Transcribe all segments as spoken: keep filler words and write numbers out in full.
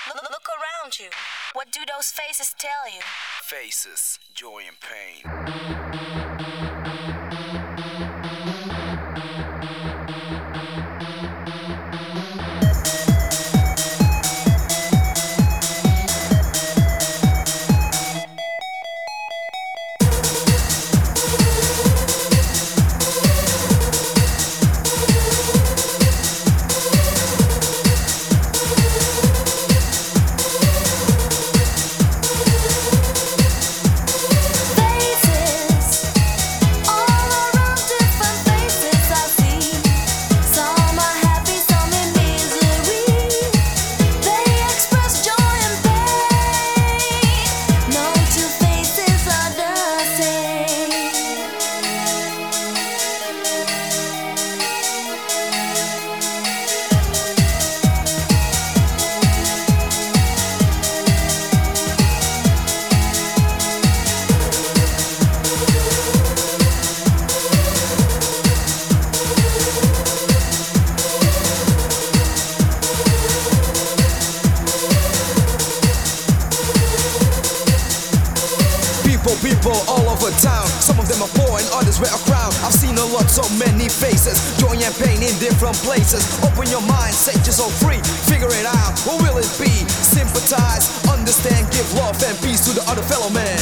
Look, look around you. What do those faces tell you? Faces, joy and pain. People all over town, some of them are poor and others wear a crown. I've seen a lot, so many faces, joy and pain in different places. Open your mind, set yourself free, figure it out, what will it be? Sympathize, understand, give love and peace to the other fellow man.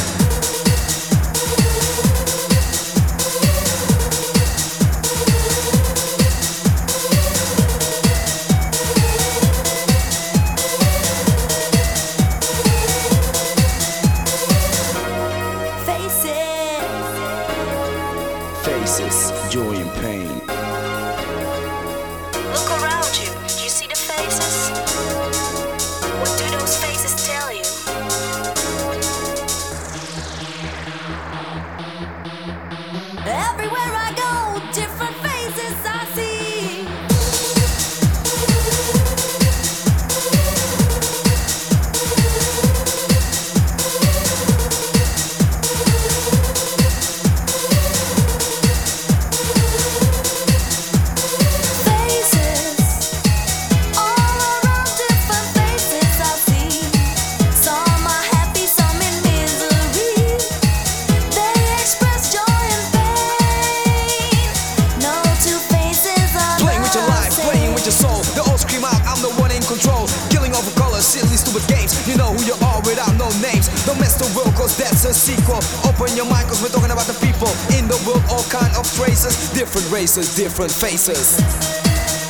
Faces, joy and pain. Look around you. Do you see the faces? What do those faces tell you? Everywhere I go, different faces I see. Killing over colors, silly stupid games. You know who you are without no names. Don't mess the world cause that's a sequel. Open your mind cause we're talking about the people in the world, all kind of traces, different races, different faces.